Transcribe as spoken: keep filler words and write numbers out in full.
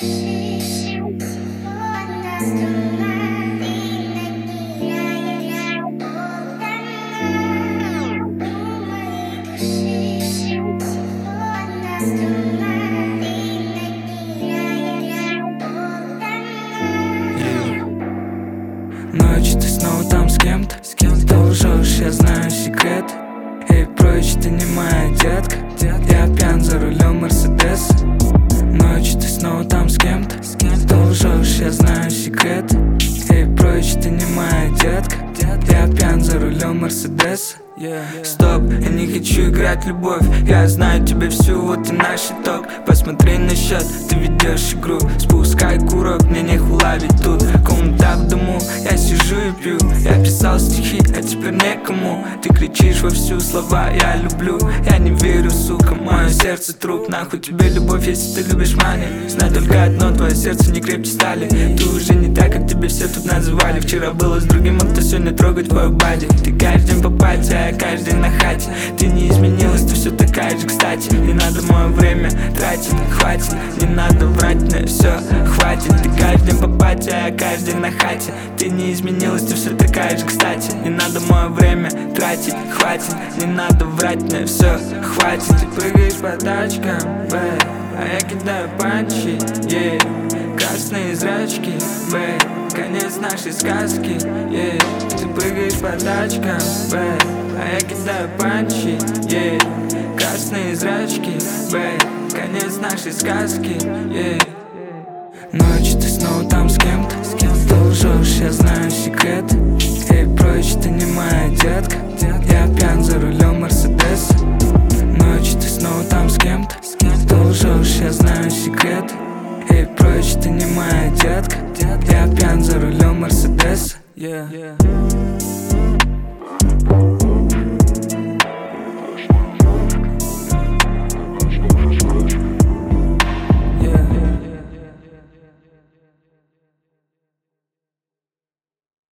Ночью ты снова там с кем-то, с кем ты лжешь, я знаю секрет. Эй, прочь, ты не моя детка. Я пьян за рулем Мерседеса. Ночью ты снова там с кем-то, с кем ты лжешь, я знаю секрет. Эй, прочь, ты не моя детка. Я пьян за рулем Мерседеса. Yeah. Стоп, я не хочу играть в любовь. Я знаю тебя всю, вот и наш итог. Посмотри на счет, ты ведешь игру. Спускай курок, мне не ловить тут. Комната в дому, я сижу и пью. Я писал стихи, а теперь некому. Ты кричишь во всю слова, я люблю. Я не верю, сука, мое сердце труп. Нахуй тебе любовь, если ты любишь мани. Знай только одно, твое сердце не крепче стали. Ты уже не так, как тебе все тут называли. Вчера было с другим, а кто сегодня трогает твою бади. Ты каждый день по пати, а я каждый день на хате. Ты не изменилась, ты все такая же, кстати. Не надо мое время тратить, хватит. Не надо врать, мне все хватит. Ты каждый день по пати, а я каждый день на хате. Ты не изменилась, ты все такая же, кстати. Не надо мое время тратить, хватит. Не надо врать, мне все хватит. Ты прыгаешь по тачкам, бэй, а я кидаю панчи, yeah. Красные зрачки, бэй, конец нашей сказки, yeah. Ты прыгаешь по тачкам, бэй, а я кидаю панчи, yeah. Красные зрачки, бэй, конец нашей сказки, yeah. Ночью ты снова там с кем-то, с кем ты лжешь, я знаю секрет. Эй, прочь, ты не моя детка. Я пьян за рулем Мерседеса. Ночью ты снова там с кем-то, с кем ты лжешь, я знаю секрет. Эй, прочь, ты не моя детка. Я пьян за рулем Мерседеса. Yeah.